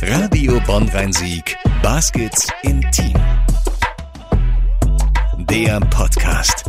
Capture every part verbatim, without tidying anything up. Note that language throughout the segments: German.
Radio Bonn-Rhein-Sieg, Baskets Intim. Der Podcast.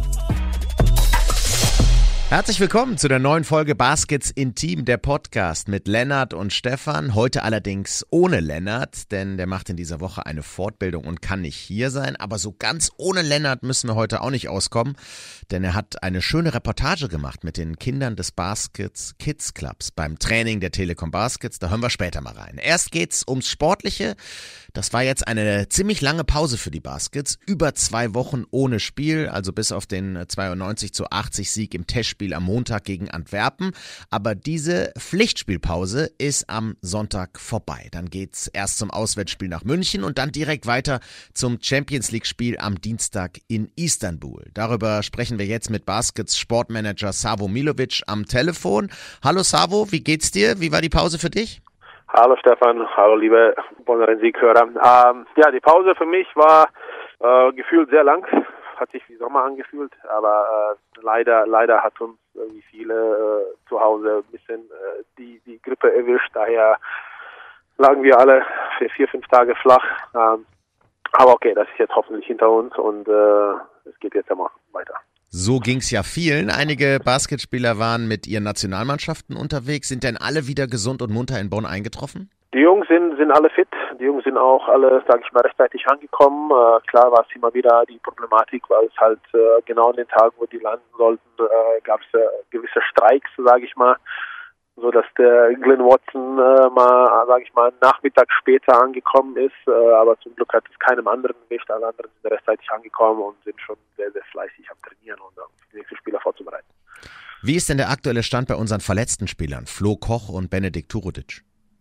Herzlich willkommen zu der neuen Folge Baskets Intim, der Podcast mit Lennart und Stefan. Heute allerdings ohne Lennart, denn der macht in dieser Woche eine Fortbildung und kann nicht hier sein. Aber so ganz ohne Lennart müssen wir heute auch nicht auskommen, denn er hat eine schöne Reportage gemacht mit den Kindern des Baskets Kids Clubs beim Training der Telekom Baskets. Da hören wir später mal rein. Erst geht's ums Sportliche. Das war jetzt eine ziemlich lange Pause für die Baskets. Über zwei Wochen ohne Spiel, also bis auf den zweiundneunzig zu achtzig Sieg im Testspiel am Montag gegen Antwerpen. Aber diese Pflichtspielpause ist am Sonntag vorbei. Dann geht's erst zum Auswärtsspiel nach München und dann direkt weiter zum Champions League Spiel am Dienstag in Istanbul. Darüber sprechen wir jetzt mit Baskets Sportmanager Savo Milovic am Telefon. Hallo Savo, wie geht's dir? Wie war die Pause für dich? Hallo Stefan, hallo liebe Bonn-Rhein-Sieg-Hörer. Ähm, ja, die Pause für mich war äh, gefühlt sehr lang, hat sich wie Sommer angefühlt, aber äh, leider leider hat uns irgendwie viele äh, zu Hause ein bisschen äh, die, die Grippe erwischt, daher lagen wir alle für vier, fünf Tage flach. Ähm, aber okay, das ist jetzt hoffentlich hinter uns und äh, es geht jetzt immer weiter. So ging's ja vielen. Einige Basketspieler waren mit ihren Nationalmannschaften unterwegs. Sind denn alle wieder gesund und munter in Bonn eingetroffen? Die Jungs sind, sind alle fit. Die Jungs sind auch alle, sage ich mal, rechtzeitig angekommen. Äh, klar war es immer wieder die Problematik, weil es halt äh, genau an den Tagen, wo die landen sollten, äh, gab es äh, gewisse Streiks, sage ich mal, so dass der Glenn Watson äh, mal, sage ich mal, einen Nachmittag später angekommen ist. Äh, aber zum Glück hat es keinem anderen erwischt. Alle anderen sind rechtzeitig angekommen und sind schon sehr, sehr fleißig am Trainieren und um die nächsten Spieler vorzubereiten. Wie ist denn der aktuelle Stand bei unseren verletzten Spielern, Flo Koch und Benedikt Turudic?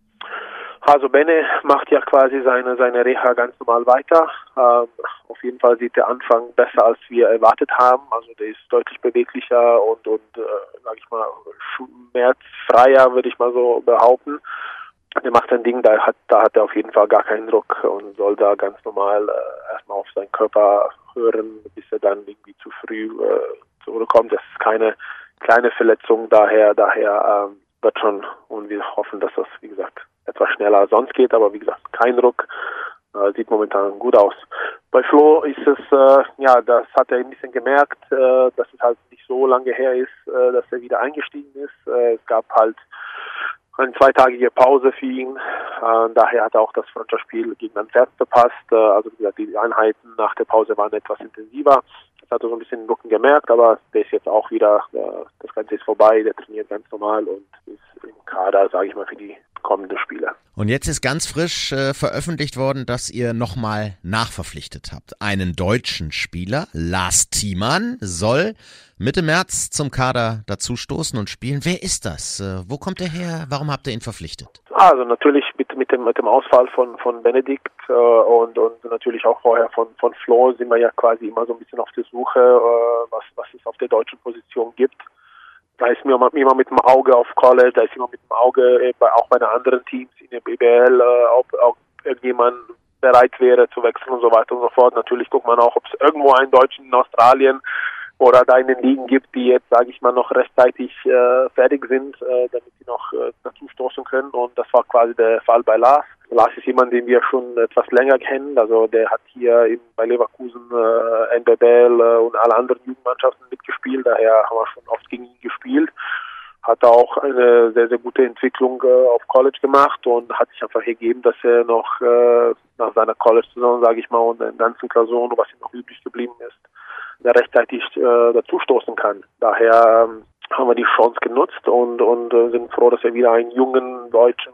Also Bene macht ja quasi seine seine Reha ganz normal weiter. Ähm, auf jeden Fall sieht der Anfang besser, als wir erwartet haben. Also der ist deutlich beweglicher und und äh, sag ich mal schmerzfreier, würde ich mal so behaupten. Der macht sein Ding, da hat da hat er auf jeden Fall gar keinen Druck und soll da ganz normal äh, erstmal auf seinen Körper hören, bis er dann irgendwie zu früh äh, zurückkommt. Das ist keine kleine Verletzung, daher daher ähm, wird schon, und wir hoffen, dass das, wie gesagt, etwas schneller als sonst geht, aber wie gesagt, kein Druck, äh, sieht momentan gut aus. Bei Flo ist es, äh, ja, das hat er ein bisschen gemerkt, äh, dass es halt nicht so lange her ist, äh, dass er wieder eingestiegen ist. Äh, es gab halt eine zweitagige Pause für ihn, äh, daher hat er auch das Freundschaftsspiel gegen Antwerpen verpasst. Äh, also wie gesagt, die Einheiten nach der Pause waren etwas intensiver. Das hat er so ein bisschen den Rücken gemerkt, aber der ist jetzt auch wieder, äh, das Ganze ist vorbei, der trainiert ganz normal und ist im Kader, sage ich mal, für die kommenden Spiele. Und jetzt ist ganz frisch äh, veröffentlicht worden, dass ihr nochmal nachverpflichtet habt. Einen deutschen Spieler, Lars Thiemann, soll Mitte März zum Kader dazustoßen und spielen. Wer ist das? Äh, wo kommt er her? Warum habt ihr ihn verpflichtet? Also natürlich mit mit dem mit dem Ausfall von von Benedikt äh, und und natürlich auch vorher von von Flo sind wir ja quasi immer so ein bisschen auf der Suche, äh, was was es auf der deutschen Position gibt. Da ist mir immer mit dem Auge auf College, da ist immer mit dem Auge äh, bei, auch bei den anderen Teams in der B B L, äh, ob, ob irgendjemand bereit wäre zu wechseln und so weiter und so fort. Natürlich guckt man auch, ob es irgendwo einen Deutschen in Australien oder da in den Ligen gibt, die jetzt, sage ich mal, noch rechtzeitig äh, fertig sind, äh, damit sie noch äh, dazu stoßen können. Und das war quasi der Fall bei Lars. Lars ist jemand, den wir schon etwas länger kennen. Also der hat hier eben bei Leverkusen, äh, N B B L äh, und alle anderen Jugendmannschaften mitgespielt. Daher haben wir schon oft gegen ihn gespielt. Hat auch eine sehr, sehr gute Entwicklung äh, auf College gemacht und hat sich einfach ergeben, dass er noch äh, nach seiner College-Saison, sage ich mal, und den ganzen Klausuren, was ihm noch übrig geblieben ist, der rechtzeitig äh, dazustoßen kann. Daher ähm, haben wir die Chance genutzt und und äh, sind froh, dass wir wieder einen jungen Deutschen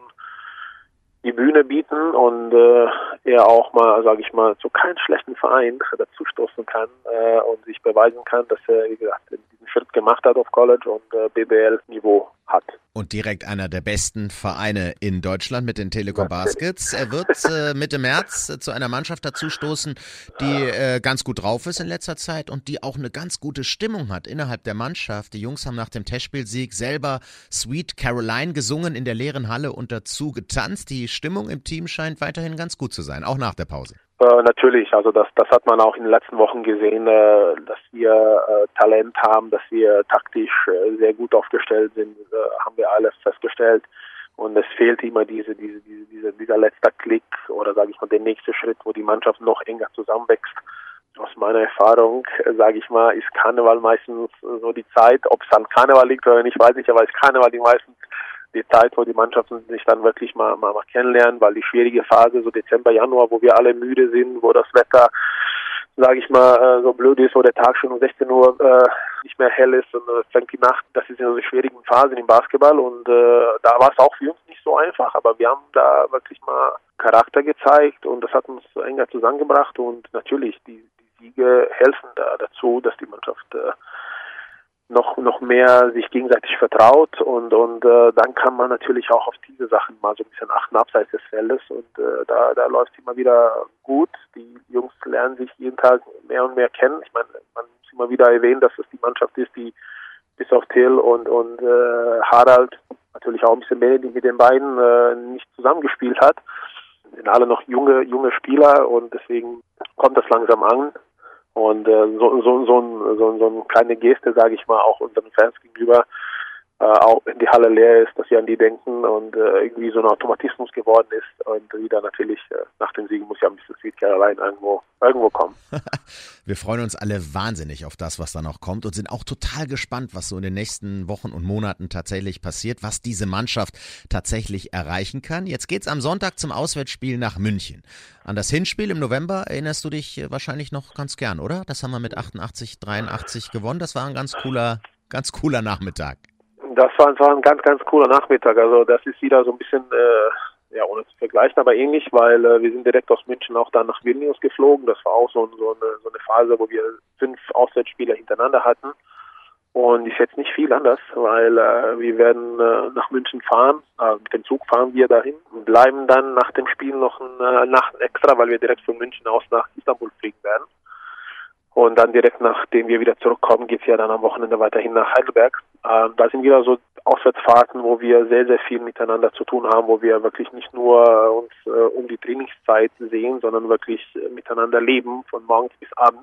die Bühne bieten und äh, er auch mal, sage ich mal, zu keinem schlechten Verein dazustoßen kann äh, und sich beweisen kann, dass er, wie gesagt, diesen Schritt gemacht hat auf College und äh, B B L-Niveau hat. Und direkt einer der besten Vereine in Deutschland mit den Telekom Baskets. Er wird äh, Mitte März äh, zu einer Mannschaft dazustoßen, die äh, ganz gut drauf ist in letzter Zeit und die auch eine ganz gute Stimmung hat innerhalb der Mannschaft. Die Jungs haben nach dem Testspielsieg selber Sweet Caroline gesungen in der leeren Halle und dazu getanzt. Die Stimmung im Team scheint weiterhin ganz gut zu sein, auch nach der Pause. Äh, natürlich, also das das hat man auch in den letzten Wochen gesehen, äh, dass wir äh, Talent haben, dass wir taktisch äh, sehr gut aufgestellt sind, äh, haben wir alles festgestellt. Und es fehlt immer diese, diese, diese, diese dieser letzte Klick oder sage ich mal der nächste Schritt, wo die Mannschaft noch enger zusammenwächst. Aus meiner Erfahrung, äh, sage ich mal, ist Karneval meistens so die Zeit, ob es an Karneval liegt oder nicht, weiß ich, aber ist Karneval die meistens die Zeit, wo die Mannschaften sich dann wirklich mal, mal, mal kennenlernen, weil die schwierige Phase, so Dezember, Januar, wo wir alle müde sind, wo das Wetter, sage ich mal, so blöd ist, wo der Tag schon um sechzehn Uhr äh, nicht mehr hell ist und es äh, fängt die Nacht, das ist ja so die schwierigen Phasen im Basketball und äh, da war es auch für uns nicht so einfach, aber wir haben da wirklich mal Charakter gezeigt und das hat uns enger zusammengebracht und natürlich, die, die Siege helfen da dazu, dass die Mannschaft äh, noch noch mehr sich gegenseitig vertraut und und äh, dann kann man natürlich auch auf diese Sachen mal so ein bisschen achten abseits des Feldes und äh, da da läuft es immer wieder gut. Die Jungs lernen sich jeden Tag mehr und mehr kennen. Ich meine, man muss immer wieder erwähnen, dass es die Mannschaft ist, die bis auf Till und und äh, Harald natürlich auch ein bisschen mehr, die mit den beiden äh, nicht zusammengespielt hat. Sind alle noch junge junge Spieler und deswegen kommt das langsam an. Und äh, so, so, so, ein, so, so eine kleine Geste, sage ich mal, auch unseren Fans gegenüber, äh, auch wenn die Halle leer ist, dass wir an die denken und äh, irgendwie so ein Automatismus geworden ist. Und wieder natürlich, äh, nach dem Siegen muss ja ein bisschen Sweet Caroline irgendwo, irgendwo kommen. Wir freuen uns alle wahnsinnig auf das, was da noch kommt und sind auch total gespannt, was so in den nächsten Wochen und Monaten tatsächlich passiert, was diese Mannschaft tatsächlich erreichen kann. Jetzt geht's am Sonntag zum Auswärtsspiel nach München. An das Hinspiel im November erinnerst du dich wahrscheinlich noch ganz gern, oder? Das haben wir mit achtundachtzig, dreiundachtzig gewonnen. Das war ein ganz cooler, ganz cooler Nachmittag. Das war, war ein ganz, ganz cooler Nachmittag. Also das ist wieder so ein bisschen, äh, ja, ohne zu vergleichen, aber ähnlich, weil äh, wir sind direkt aus München auch dann nach Vilnius geflogen. Das war auch so, so, eine, so eine Phase, wo wir fünf Auswärtsspiele hintereinander hatten. Und ist jetzt nicht viel anders, weil äh, wir werden äh, nach München fahren, äh, mit dem Zug fahren wir dahin und bleiben dann nach dem Spiel noch eine Nacht extra, weil wir direkt von München aus nach Istanbul fliegen werden. Und dann direkt nachdem wir wieder zurückkommen, geht's ja dann am Wochenende weiterhin nach Heidelberg. Äh, da sind wieder so Auswärtsfahrten, wo wir sehr, sehr viel miteinander zu tun haben, wo wir wirklich nicht nur äh, uns äh, um die Trainingszeit sehen, sondern wirklich äh, miteinander leben, von morgens bis abends.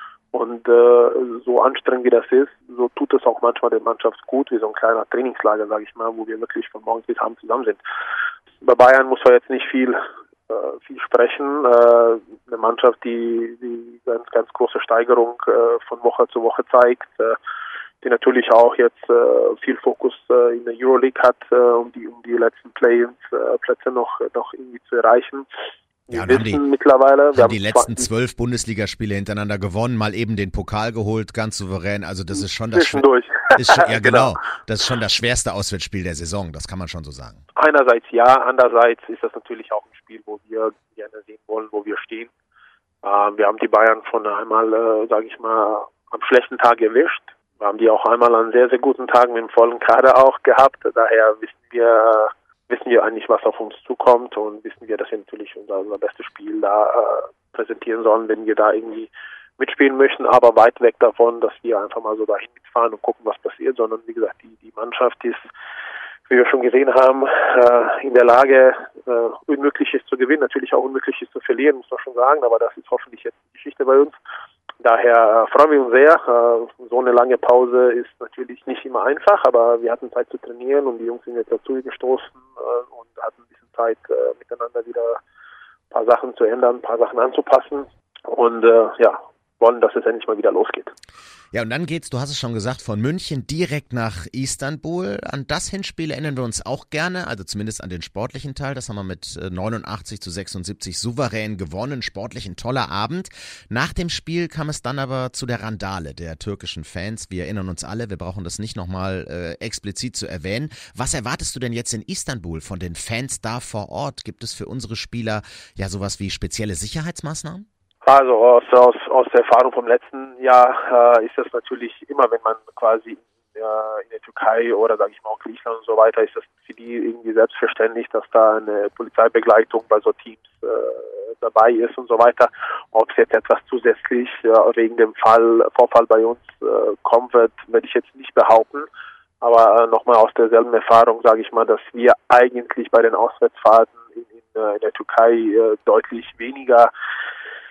Und äh, so anstrengend wie das ist, so tut es auch manchmal der Mannschaft gut, wie so ein kleiner Trainingslager, sage ich mal, wo wir wirklich von morgens bis abends zusammen sind. Bei Bayern muss man jetzt nicht viel äh, viel sprechen. Äh, eine Mannschaft, die die ganz ganz große Steigerung äh, von Woche zu Woche zeigt, äh, die natürlich auch jetzt äh, viel Fokus äh, in der Euroleague hat, äh, um die um die letzten Play-ins-Plätze äh, noch noch irgendwie zu erreichen. Ja, wir und wissen haben die, mittlerweile, haben wir haben die letzten zwölf Bundesligaspiele hintereinander gewonnen, mal eben den Pokal geholt, ganz souverän. Also das ist schon das zwischendurch. Ist schon, ja genau. Genau. Das ist schon das schwerste Auswärtsspiel der Saison. Das kann man schon so sagen. Einerseits ja, andererseits ist das natürlich auch ein Spiel, wo wir gerne sehen wollen, wo wir stehen. Äh, wir haben die Bayern schon einmal, äh, sage ich mal, am schlechten Tag erwischt. Wir haben die auch einmal an sehr, sehr guten Tagen mit dem vollen Kader auch gehabt. Daher wissen wir, wissen wir eigentlich, was auf uns zukommt und wissen wir, dass wir natürlich unser, unser bestes Spiel da äh, präsentieren sollen, wenn wir da irgendwie mitspielen möchten, aber weit weg davon, dass wir einfach mal so dahin mitfahren und gucken, was passiert, sondern wie gesagt, die, die Mannschaft ist, wie wir schon gesehen haben, äh, in der Lage, äh, Unmögliches zu gewinnen, natürlich auch Unmögliches zu verlieren, muss man schon sagen, aber das ist hoffentlich jetzt die Geschichte bei uns. Daher äh, freuen wir uns sehr. Äh, so eine lange Pause ist natürlich nicht immer einfach, aber wir hatten Zeit zu trainieren und die Jungs sind jetzt dazu gestoßen äh, und hatten ein bisschen Zeit, äh, miteinander wieder ein paar Sachen zu ändern, ein paar Sachen anzupassen und äh, ja, wollen, dass es endlich mal wieder losgeht. Ja, und dann geht's, du hast es schon gesagt, von München direkt nach Istanbul. An das Hinspiel erinnern wir uns auch gerne, also zumindest an den sportlichen Teil. Das haben wir mit neunundachtzig zu sechsundsiebzig souverän gewonnen. Sportlich ein toller Abend. Nach dem Spiel kam es dann aber zu der Randale der türkischen Fans. Wir erinnern uns alle, wir brauchen das nicht nochmal äh, explizit zu erwähnen. Was erwartest du denn jetzt in Istanbul von den Fans da vor Ort? Gibt es für unsere Spieler ja sowas wie spezielle Sicherheitsmaßnahmen? Also aus, aus, aus der Erfahrung vom letzten Jahr äh, ist das natürlich immer, wenn man quasi äh, in der Türkei oder sage ich mal auch Griechenland und so weiter, ist das für die irgendwie selbstverständlich, dass da eine Polizeibegleitung bei so Teams äh, dabei ist und so weiter. Ob es jetzt etwas zusätzlich äh, wegen dem Fall Vorfall bei uns äh, kommen wird, werde ich jetzt nicht behaupten. Aber äh, nochmal aus derselben Erfahrung sage ich mal, dass wir eigentlich bei den Auswärtsfahrten in, in, in der Türkei äh, deutlich weniger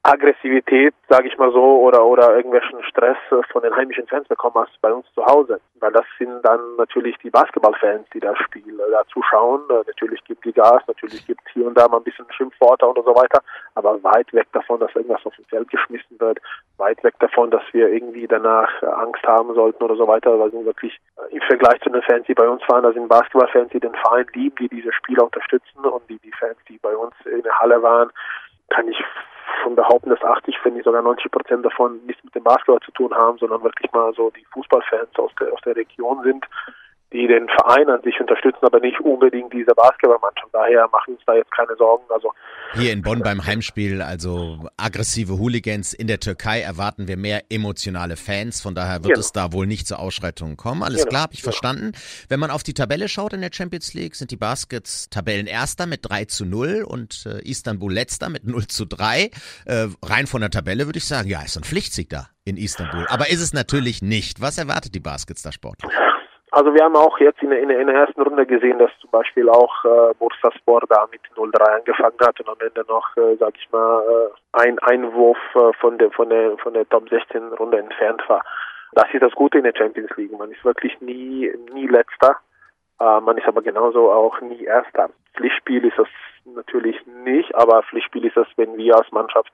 Aggressivität, sage ich mal so, oder oder irgendwelchen Stress von den heimischen Fans bekommen hast bei uns zu Hause. Weil das sind dann natürlich die Basketballfans, die das Spiel äh, da zuschauen. Äh, natürlich gibt die Gas, natürlich gibt es hier und da mal ein bisschen Schimpfworte und so weiter, aber weit weg davon, dass irgendwas auf dem Feld geschmissen wird, weit weg davon, dass wir irgendwie danach äh, Angst haben sollten oder so weiter. Weil sind wirklich äh, im Vergleich zu den Fans, die bei uns waren, da sind Basketballfans, die den Verein lieben, die diese Spieler unterstützen, und die, die Fans, die bei uns in der Halle waren, kann ich schon behaupten, dass achtzig, wenn nicht sogar neunzig Prozent davon nichts mit dem Basketball zu tun haben, sondern wirklich mal so die Fußballfans aus der, aus der Region sind, die den Verein an sich unterstützen, aber nicht unbedingt diese Basketballmannschaft. Daher machen wir uns da jetzt keine Sorgen. Also hier in Bonn beim Heimspiel, also aggressive Hooligans. In der Türkei erwarten wir mehr emotionale Fans. Von daher wird genau. es da wohl nicht zu Ausschreitungen kommen. Alles genau. klar, habe ich ja. verstanden. Wenn man auf die Tabelle schaut in der Champions League, sind die Baskets Tabellenerster mit drei zu null und äh, Istanbul Letzter mit null zu drei. Äh, rein von der Tabelle würde ich sagen, ja, ist ein Pflichtsieg da in Istanbul. Aber ist es natürlich nicht. Was erwartet die Baskets da sportlich? Also wir haben auch jetzt in, in, in der ersten Runde gesehen, dass zum Beispiel auch äh, Bursaspor da mit null drei angefangen hat und am Ende noch, äh, sag ich mal, äh, ein Einwurf äh, von der von der von der Top sechzehn Runde entfernt war. Das ist das Gute in der Champions League. Man ist wirklich nie nie Letzter, äh, man ist aber genauso auch nie Erster. Pflichtspiel ist das natürlich nicht, aber Pflichtspiel ist das, wenn wir als Mannschaft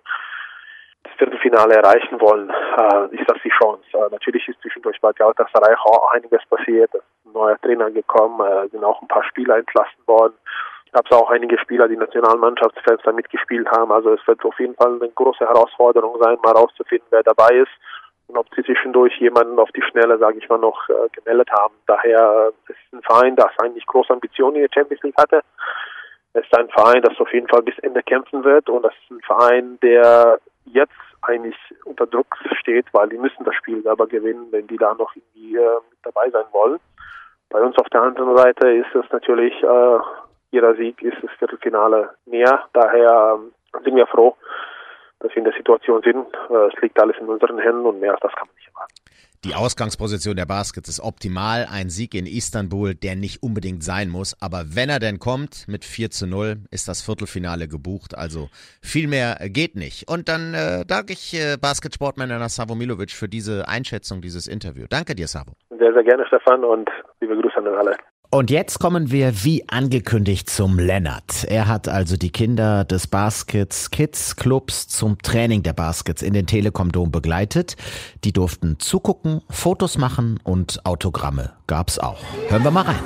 das Viertelfinale erreichen wollen, äh, ist das die Chance. Äh, natürlich ist zwischendurch bei Galatasaray auch einiges passiert. Es ist ein neuer Trainer gekommen, äh, sind auch ein paar Spieler entlassen worden. Gab es auch einige Spieler, die Nationalmannschaftsfans da mitgespielt haben. Also es wird auf jeden Fall eine große Herausforderung sein, mal rauszufinden, wer dabei ist und ob sie zwischendurch jemanden auf die Schnelle, sage ich mal, noch äh, gemeldet haben. Daher äh, es ist ein Verein, das eigentlich große Ambitionen in der Champions League hatte. Es ist ein Verein, das auf jeden Fall bis Ende kämpfen wird, und das ist ein Verein, der jetzt eigentlich unter Druck steht, weil die müssen das Spiel selber gewinnen, wenn die da noch irgendwie äh, mit dabei sein wollen. Bei uns auf der anderen Seite ist es natürlich, äh, jeder Sieg ist das Viertelfinale näher. Daher äh, sind wir froh, dass wir in der Situation sind. Äh, es liegt alles in unseren Händen und mehr als das kann man nicht erwarten. Die Ausgangsposition der Baskets ist optimal. Ein Sieg in Istanbul, der nicht unbedingt sein muss. Aber wenn er denn kommt, mit vier zu null ist das Viertelfinale gebucht. Also viel mehr geht nicht. Und dann äh, danke ich äh, Basketsportmanager Savo Milovic für diese Einschätzung, dieses Interview. Danke dir, Savo. Sehr, sehr gerne, Stefan, und liebe Grüße an alle. Und jetzt kommen wir wie angekündigt zum Lennart. Er hat also die Kinder des Baskets Kids Clubs zum Training der Baskets in den Telekom Dom begleitet. Die durften zugucken, Fotos machen und Autogramme gab's auch. Hören wir mal rein.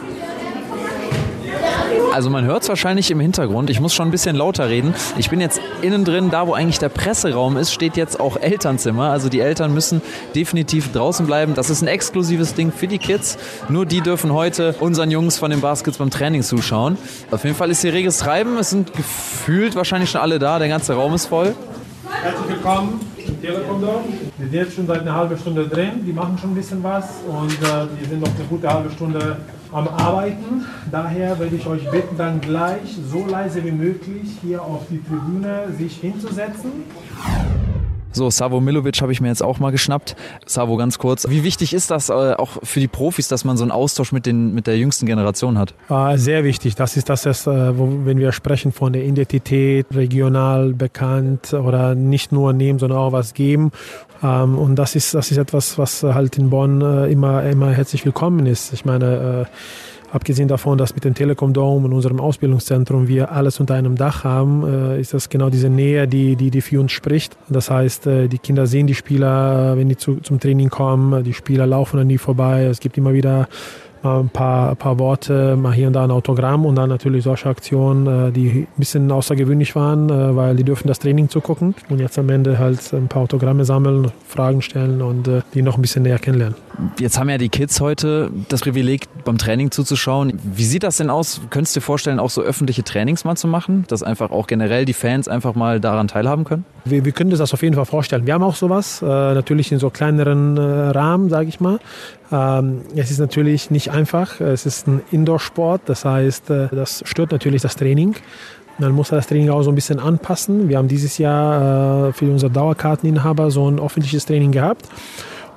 Also man hört es wahrscheinlich im Hintergrund, ich muss schon ein bisschen lauter reden. Ich bin jetzt innen drin, da wo eigentlich der Presseraum ist, steht jetzt auch Elternzimmer. Also die Eltern müssen definitiv draußen bleiben. Das ist ein exklusives Ding für die Kids. Nur die dürfen heute unseren Jungs von den Baskets beim Training zuschauen. Auf jeden Fall ist hier reges Treiben. Es sind gefühlt wahrscheinlich schon alle da. Der ganze Raum ist voll. Herzlich willkommen im Telekom Dom. Wir sind jetzt schon seit einer halben Stunde drin. Die machen schon ein bisschen was und äh, die sind noch eine gute halbe Stunde am Arbeiten. Daher würde ich euch bitten, dann gleich so leise wie möglich hier auf die Tribüne sich hinzusetzen. So, Savo Milovic habe ich mir jetzt auch mal geschnappt. Savo, ganz kurz, wie wichtig ist das äh, auch für die Profis, dass man so einen Austausch mit, den, mit der jüngsten Generation hat? Äh, sehr wichtig. Das ist das, ist, äh, wo, wenn wir sprechen von der Identität, regional bekannt oder nicht nur nehmen, sondern auch was geben. Ähm, und das ist, das ist etwas, was halt in Bonn äh, immer, immer herzlich willkommen ist. Ich meine, äh, abgesehen davon, dass mit dem Telekom Dom und unserem Ausbildungszentrum wir alles unter einem Dach haben, ist das genau diese Nähe, die, die, die für uns spricht. Das heißt, die Kinder sehen die Spieler, wenn die zu, zum Training kommen, die Spieler laufen an die vorbei. Es gibt immer wieder ein paar, ein paar Worte, mal hier und da ein Autogramm und dann natürlich solche Aktionen, die ein bisschen außergewöhnlich waren, weil die dürfen das Training zugucken und jetzt am Ende halt ein paar Autogramme sammeln, Fragen stellen und die noch ein bisschen näher kennenlernen. Jetzt haben ja die Kids heute das Privileg, beim Training zuzuschauen. Wie sieht das denn aus? Könntest du dir vorstellen, auch so öffentliche Trainings mal zu machen, dass einfach auch generell die Fans einfach mal daran teilhaben können? Wir, wir können uns das auf jeden Fall vorstellen. Wir haben auch sowas, äh, natürlich in so kleineren äh, Rahmen, sage ich mal. Ähm, es ist natürlich nicht einfach. Es ist ein Indoor-Sport, das heißt, äh, das stört natürlich das Training. Man muss das Training auch so ein bisschen anpassen. Wir haben dieses Jahr äh, für unsere Dauerkarteninhaber so ein öffentliches Training gehabt.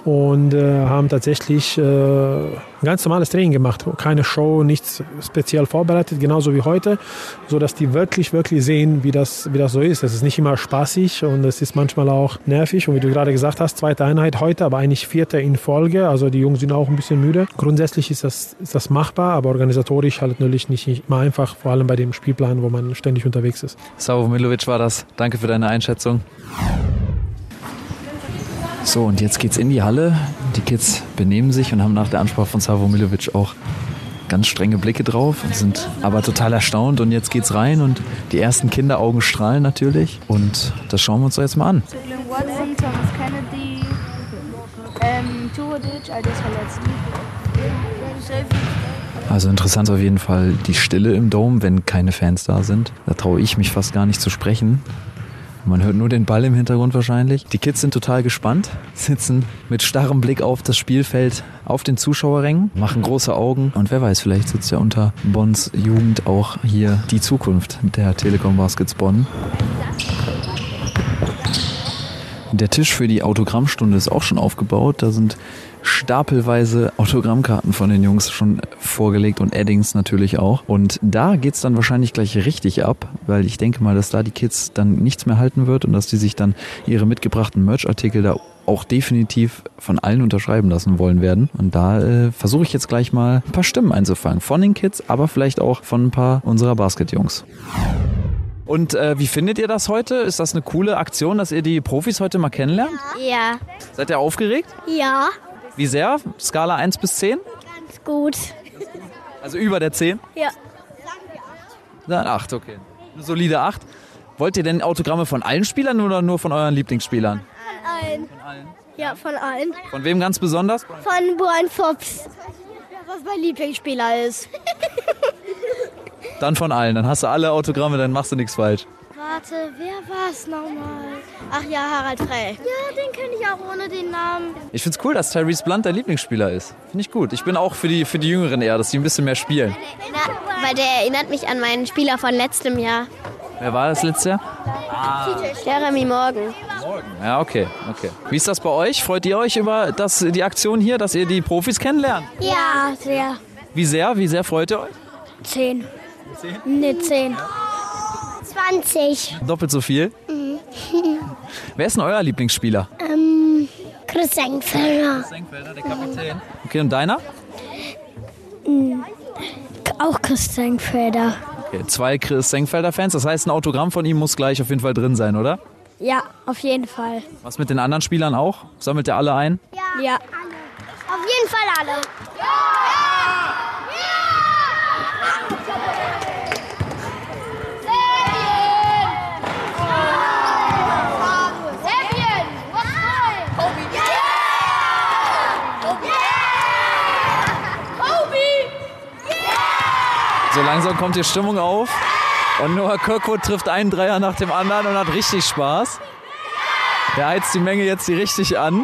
und äh, haben tatsächlich äh, ein ganz normales Training gemacht. Keine Show, nichts speziell vorbereitet, genauso wie heute, sodass die wirklich, wirklich sehen, wie das, wie das so ist. Es ist nicht immer spaßig und es ist manchmal auch nervig. Und wie du gerade gesagt hast, zweite Einheit heute, aber eigentlich vierte in Folge. Also die Jungs sind auch ein bisschen müde. Grundsätzlich ist das, ist das machbar, aber organisatorisch halt natürlich nicht immer einfach, vor allem bei dem Spielplan, wo man ständig unterwegs ist. Savo Milovic war das. Danke für deine Einschätzung. So, und jetzt geht's in die Halle. Die Kids benehmen sich und haben nach der Ansprache von Savo Milovic auch ganz strenge Blicke drauf und sind aber total erstaunt. Und jetzt geht's rein und die ersten Kinderaugen strahlen natürlich. Und das schauen wir uns doch jetzt mal an. Watson, Thomas Kennedy, ähm, Tuodic, all das verletzt. Also interessant auf jeden Fall die Stille im Dome, wenn keine Fans da sind. Da traue ich mich fast gar nicht zu sprechen. Man hört nur den Ball im Hintergrund wahrscheinlich. Die Kids sind total gespannt, sitzen mit starrem Blick auf das Spielfeld auf den Zuschauerrängen, machen große Augen. Und wer weiß, vielleicht sitzt ja unter Bonns Jugend auch hier die Zukunft der Telekom Baskets Bonn. Der Tisch für die Autogrammstunde ist auch schon aufgebaut. Da sind stapelweise Autogrammkarten von den Jungs schon vorgelegt und Addings natürlich auch. Und da geht's dann wahrscheinlich gleich richtig ab, weil ich denke mal, dass da die Kids dann nichts mehr halten wird und dass die sich dann ihre mitgebrachten Merch-Artikel da auch definitiv von allen unterschreiben lassen wollen werden. Und da äh, versuche ich jetzt gleich mal ein paar Stimmen einzufangen. Von den Kids, aber vielleicht auch von ein paar unserer Basket-Jungs. Und äh, wie findet ihr das heute? Ist das eine coole Aktion, dass ihr die Profis heute mal kennenlernt? Ja. Seid ihr aufgeregt? Ja. Wie sehr? Skala eins bis zehn? Ganz gut. Also über der zehn? Ja. Dann acht, okay. Eine solide acht. Wollt ihr denn Autogramme von allen Spielern oder nur von euren Lieblingsspielern? Von allen. Von allen? Ja, von allen. Von wem ganz besonders? Von Brian Forbes. Was mein Lieblingsspieler ist. Dann von allen. Dann hast du alle Autogramme, dann machst du nichts falsch. Warte, wer war's nochmal? Ach ja, Harald Frey. Ja, den kenne ich auch ohne den Namen. Ich find's cool, dass Tyrese Blunt der Lieblingsspieler ist. Finde ich gut. Ich bin auch für die, für die Jüngeren eher, dass die ein bisschen mehr spielen. Weil der erinnert mich an meinen Spieler von letztem Jahr. Wer war das letztes Jahr? Ah. Jeremy Morgan. Ja, okay, okay. Wie ist das bei euch? Freut ihr euch über das, die Aktion hier, dass ihr die Profis kennenlernt? Ja, sehr. Wie sehr? Wie sehr freut ihr euch? Zehn. Zehn? Ne, zehn. zwanzig. Doppelt so viel? Mhm. Wer ist denn euer Lieblingsspieler? Ähm, Chris Senkfelder. Chris Senkfelder, der Kapitän. Okay, und deiner? Mhm. Auch Chris Senkfelder. Okay, zwei Chris Senkfelder-Fans. Das heißt, ein Autogramm von ihm muss gleich auf jeden Fall drin sein, oder? Ja, auf jeden Fall. Was mit den anderen Spielern auch? Sammelt ihr alle ein? Ja. Ja. Auf jeden Fall alle. Ja! So langsam kommt hier Stimmung auf und Noah Kirkwood trifft einen Dreier nach dem anderen und hat richtig Spaß. Der heizt die Menge jetzt hier richtig an.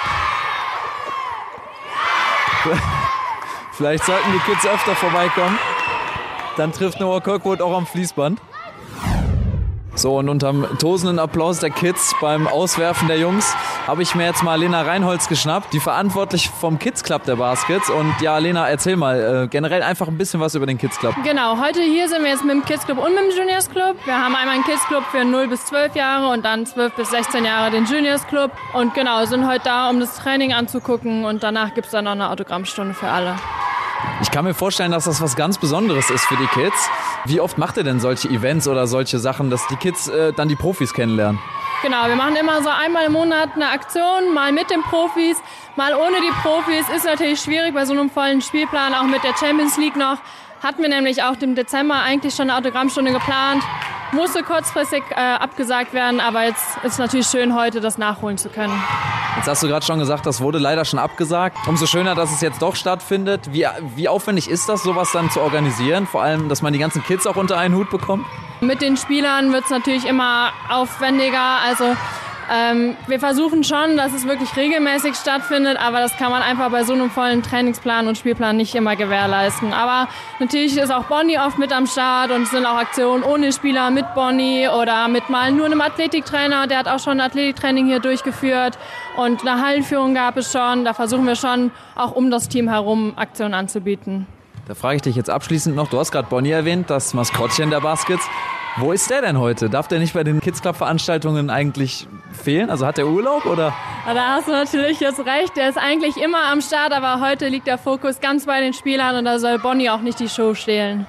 Vielleicht sollten die Kids öfter vorbeikommen. Dann trifft Noah Kirkwood auch am Fließband. So, und unterm tosenden Applaus der Kids beim Auswerfen der Jungs habe ich mir jetzt mal Lena Reinholz geschnappt, die verantwortlich vom Kids Club der Baskets. Und ja, Lena, erzähl mal äh, generell einfach ein bisschen was über den Kids Club. Genau, heute hier sind wir jetzt mit dem Kids Club und mit dem Juniors Club. Wir haben einmal einen Kids Club für null bis zwölf Jahre und dann zwölf bis sechzehn Jahre den Juniors Club. Und genau, sind heute da, um das Training anzugucken und danach gibt es dann noch eine Autogrammstunde für alle. Ich kann mir vorstellen, dass das was ganz Besonderes ist für die Kids. Wie oft macht ihr denn solche Events oder solche Sachen, dass die Kids äh, dann die Profis kennenlernen? Genau, wir machen immer so einmal im Monat eine Aktion, mal mit den Profis, mal ohne die Profis. Ist natürlich schwierig bei so einem vollen Spielplan, auch mit der Champions League noch. Hatten wir nämlich auch im Dezember eigentlich schon eine Autogrammstunde geplant. Musste kurzfristig äh, abgesagt werden, aber jetzt ist es natürlich schön, heute das nachholen zu können. Jetzt hast du gerade schon gesagt, das wurde leider schon abgesagt. Umso schöner, dass es jetzt doch stattfindet. Wie, wie aufwendig ist das, sowas dann zu organisieren? Vor allem, dass man die ganzen Kids auch unter einen Hut bekommt? Mit den Spielern wird es natürlich immer aufwendiger. Also Ähm, wir versuchen schon, dass es wirklich regelmäßig stattfindet, aber das kann man einfach bei so einem vollen Trainingsplan und Spielplan nicht immer gewährleisten. Aber natürlich ist auch Bonnie oft mit am Start und es sind auch Aktionen ohne Spieler mit Bonnie oder mit mal nur einem Athletiktrainer, der hat auch schon Athletiktraining hier durchgeführt und eine Hallenführung gab es schon. Da versuchen wir schon auch um das Team herum Aktionen anzubieten. Da frage ich dich jetzt abschließend noch, du hast gerade Bonnie erwähnt, das Maskottchen der Baskets. Wo ist der denn heute? Darf der nicht bei den Kids Club Veranstaltungen eigentlich fehlen? Also hat der Urlaub oder? Ja, da hast du natürlich jetzt recht, der ist eigentlich immer am Start, aber heute liegt der Fokus ganz bei den Spielern und da soll Bonnie auch nicht die Show stehlen.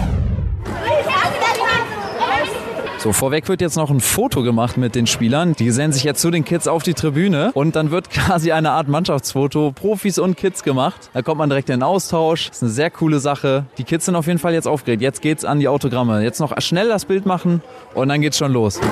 So, vorweg wird jetzt noch ein Foto gemacht mit den Spielern. Die senden sich jetzt zu den Kids auf die Tribüne und dann wird quasi eine Art Mannschaftsfoto, Profis und Kids gemacht. Da kommt man direkt in den Austausch. Das ist eine sehr coole Sache. Die Kids sind auf jeden Fall jetzt aufgeregt. Jetzt geht's an die Autogramme. Jetzt noch schnell das Bild machen und dann geht's schon los.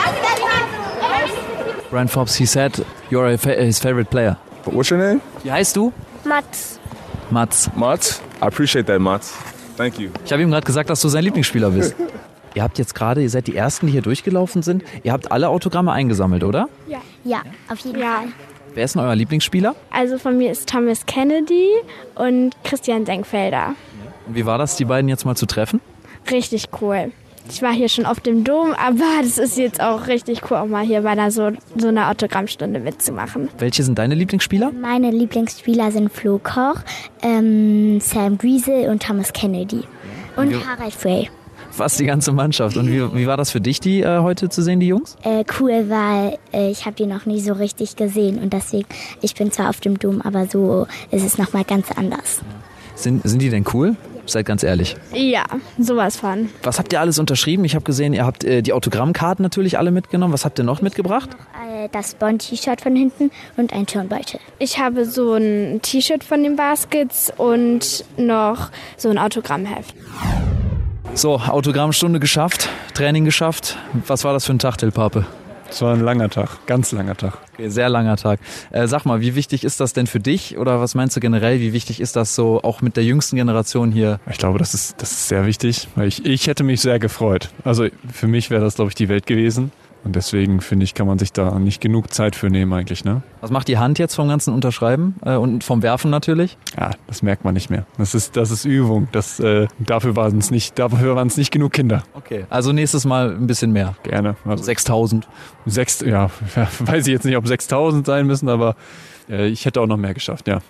Brian Forbes, he said you're his favorite player. What's your name? Wie heißt du? Mats. Mats. Mats? I appreciate that, Mats. Thank you. Ich habe ihm gerade gesagt, dass du sein Lieblingsspieler bist. Ihr habt jetzt gerade, ihr seid die Ersten, die hier durchgelaufen sind. Ihr habt alle Autogramme eingesammelt, oder? Ja. Ja, auf jeden ja. Fall. Wer ist denn euer Lieblingsspieler? Also von mir ist Thomas Kennedy und Christian Senkfelder. Und wie war das, die beiden jetzt mal zu treffen? Richtig cool. Ich war hier schon auf dem Dom, aber das ist jetzt auch richtig cool, auch mal hier bei einer so, so einer Autogrammstunde mitzumachen. Welche sind deine Lieblingsspieler? Meine Lieblingsspieler sind Flo Koch, ähm, Sam Griesel und Thomas Kennedy. Und ja. Harald Frey. Fast die ganze Mannschaft. Und wie, wie war das für dich, die äh, heute zu sehen, die Jungs? Äh, cool, weil äh, ich habe die noch nie so richtig gesehen und deswegen, ich bin zwar auf dem Dom, aber so ist es nochmal ganz anders. Sind, sind die denn cool? Seid ganz ehrlich. Ja, sowas von. Was habt ihr alles unterschrieben? Ich habe gesehen, ihr habt äh, die Autogrammkarten natürlich alle mitgenommen. Was habt ihr noch mitgebracht? Das Bond-T-Shirt von hinten und ein Turnbeutel. Ich habe so ein T-Shirt von den Baskets und noch so ein Autogrammheft. So, Autogrammstunde geschafft, Training geschafft. Was war das für ein Tag, Till Pape? Es war ein langer Tag, ganz langer Tag. Okay, sehr langer Tag. Äh, sag mal, wie wichtig ist das denn für dich oder was meinst du generell, wie wichtig ist das so auch mit der jüngsten Generation hier? Ich glaube, das ist, das ist sehr wichtig, weil ich, ich hätte mich sehr gefreut. Also für mich wäre das, glaube ich, die Welt gewesen. Und deswegen, finde ich, kann man sich da nicht genug Zeit für nehmen eigentlich, ne? Was macht die Hand jetzt vom ganzen Unterschreiben äh, und vom Werfen natürlich? Ja, das merkt man nicht mehr. Das ist, das ist Übung. Das, äh, dafür waren es nicht, dafür waren es nicht genug Kinder. Okay, also nächstes Mal ein bisschen mehr. Gerne. Also sechstausend. Sechs, ja, weiß ich jetzt nicht, ob sechstausend sein müssen, aber äh, ich hätte auch noch mehr geschafft, ja.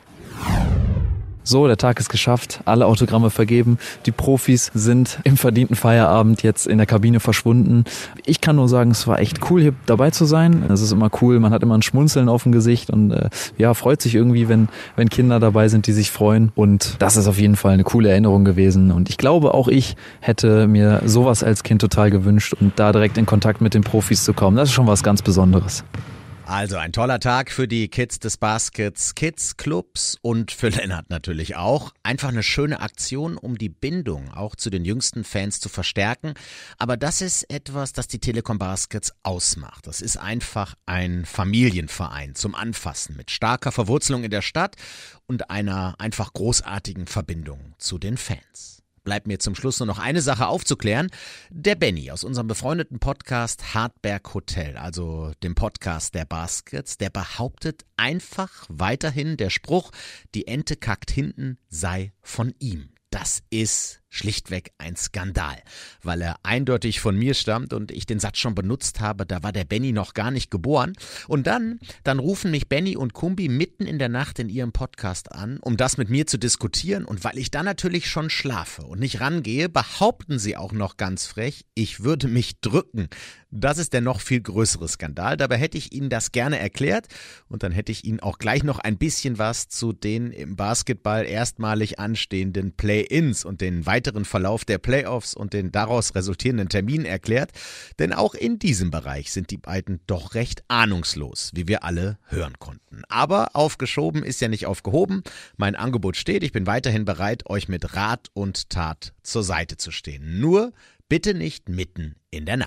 So, der Tag ist geschafft, alle Autogramme vergeben, die Profis sind im verdienten Feierabend jetzt in der Kabine verschwunden. Ich kann nur sagen, es war echt cool, hier dabei zu sein. Es ist immer cool, man hat immer ein Schmunzeln auf dem Gesicht und äh, ja, freut sich irgendwie, wenn, wenn Kinder dabei sind, die sich freuen. Und das ist auf jeden Fall eine coole Erinnerung gewesen. Und ich glaube, auch ich hätte mir sowas als Kind total gewünscht und da direkt in Kontakt mit den Profis zu kommen. Das ist schon was ganz Besonderes. Also ein toller Tag für die Kids des Baskets, Kids Clubs und für Lennart natürlich auch. Einfach eine schöne Aktion, um die Bindung auch zu den jüngsten Fans zu verstärken. Aber das ist etwas, das die Telekom Baskets ausmacht. Das ist einfach ein Familienverein zum Anfassen mit starker Verwurzelung in der Stadt und einer einfach großartigen Verbindung zu den Fans. Bleibt mir zum Schluss nur noch eine Sache aufzuklären. Der Benny aus unserem befreundeten Podcast Hartberg Hotel, also dem Podcast der Baskets, der behauptet einfach weiterhin, der Spruch, die Ente kackt hinten, sei von ihm. Das ist schlichtweg ein Skandal, weil er eindeutig von mir stammt und ich den Satz schon benutzt habe, da war der Benny noch gar nicht geboren. Und dann, dann rufen mich Benny und Kumbi mitten in der Nacht in ihrem Podcast an, um das mit mir zu diskutieren. Und weil ich dann natürlich schon schlafe und nicht rangehe, behaupten sie auch noch ganz frech, ich würde mich drücken. Das ist der noch viel größere Skandal. Dabei hätte ich Ihnen das gerne erklärt und dann hätte ich Ihnen auch gleich noch ein bisschen was zu den im Basketball erstmalig anstehenden Play-ins und den weiteren Verlauf der Playoffs und den daraus resultierenden Terminen erklärt. Denn auch in diesem Bereich sind die beiden doch recht ahnungslos, wie wir alle hören konnten. Aber aufgeschoben ist ja nicht aufgehoben. Mein Angebot steht. Ich bin weiterhin bereit, euch mit Rat und Tat zur Seite zu stehen. Nur bitte nicht mitten in der Nacht.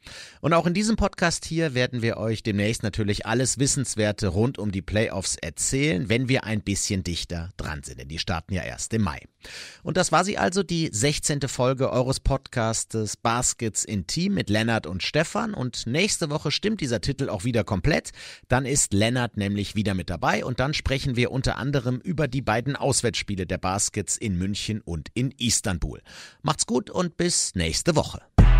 Und auch in diesem Podcast hier werden wir euch demnächst natürlich alles Wissenswerte rund um die Playoffs erzählen, wenn wir ein bisschen dichter dran sind, denn die starten ja erst im Mai. Und das war sie also, die sechzehnte Folge eures Podcastes Baskets in Team mit Lennart und Stefan. Und nächste Woche stimmt dieser Titel auch wieder komplett. Dann ist Lennart nämlich wieder mit dabei und dann sprechen wir unter anderem über die beiden Auswärtsspiele der Baskets in München und in Istanbul. Macht's gut und bis nächste Woche.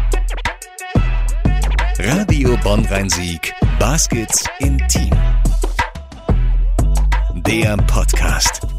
Radio Bonn-Rhein-Sieg, Baskets in Team. Der Podcast.